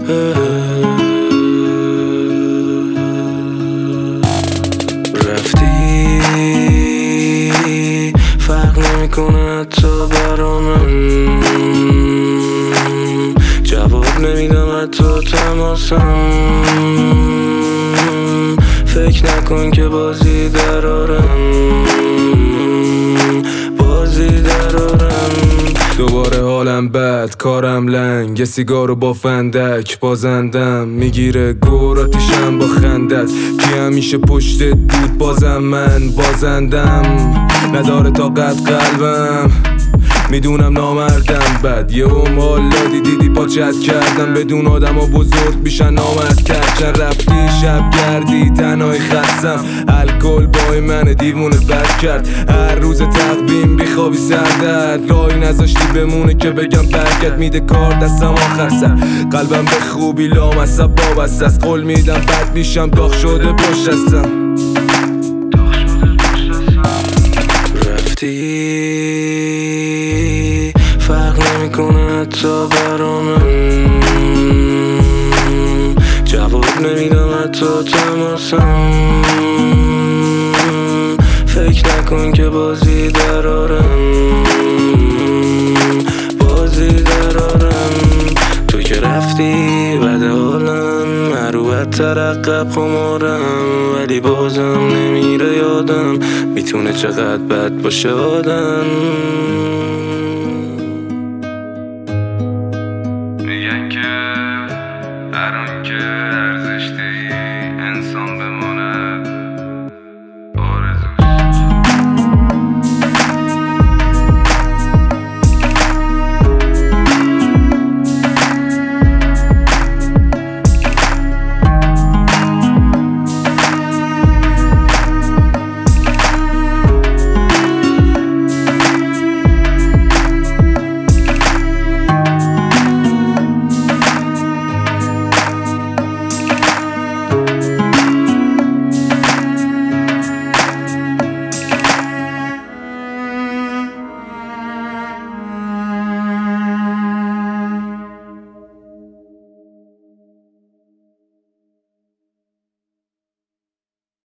رفتی فرق نمیکنه حتی برا من، جواب نمیدم حتی تماسم. فکر نکن که بازی درارم، بازی درارم. دوباره حالم بد، کارم لنگ، یه سیگارو با فندک بازندم. میگیره گور آتیشم با خندت، کی همیشه پشتت بود بازم من بازندم. نداره طاقت قلبم، میدونم نامردم، بد یه مال دیدی پاچت کردم. بدون آدم ها بزرگ بیشن نامردتر. چند رفتی شب گردی تنهایی خستم، الکل بای من دیوونت بد کرد. هر روز تقویم بیخوابی سردرد، راهی نذاشتی بمونه که بگم برکت میده کار دستم آخر سر. قلبم به خوبی لامصب وابسته است، قول میدم بد میشم داغ شده پشت هستم. رفتی فرق نمیکنه حتی برا من، جواب نمیدم حتی تماسم. فکر نکن که بازی درارم، بازی درارم. تو که رفتی بد حالم، هروت ترقب خمارم، ولی بازم نمیره یادم میتونه چقدر بد باشه آدم. میگن که هر آن که ارزش دهی انسان به